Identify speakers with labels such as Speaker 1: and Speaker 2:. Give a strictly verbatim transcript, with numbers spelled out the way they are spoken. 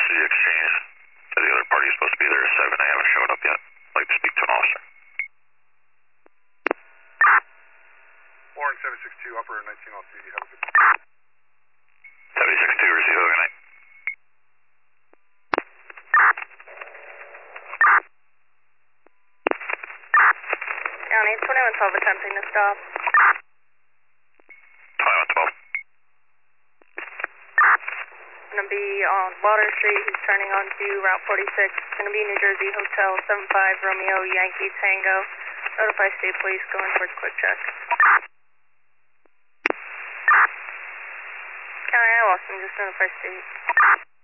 Speaker 1: to the exchange. The other party is supposed to be there at seven. I haven't showed up yet. I'd like to speak to an officer.
Speaker 2: Warren seven six two, upper nineteen oh three. Have a good
Speaker 1: seven six two, receive. Have a good night.
Speaker 3: County twenty-one twelve attempting to stop.
Speaker 1: twenty-one twelve.
Speaker 3: Going to be on Water Street. He's turning onto Route forty-six. Going to be New Jersey Hotel seven five Romeo Yankee Tango. Notify State Police going towards quick check. County, I lost him. Just notify State.